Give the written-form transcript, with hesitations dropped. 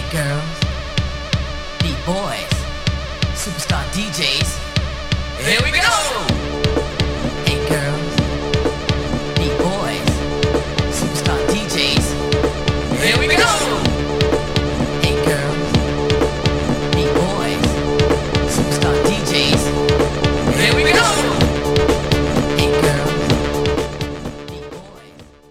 girls, beat boys, superstar DJs. Here we go!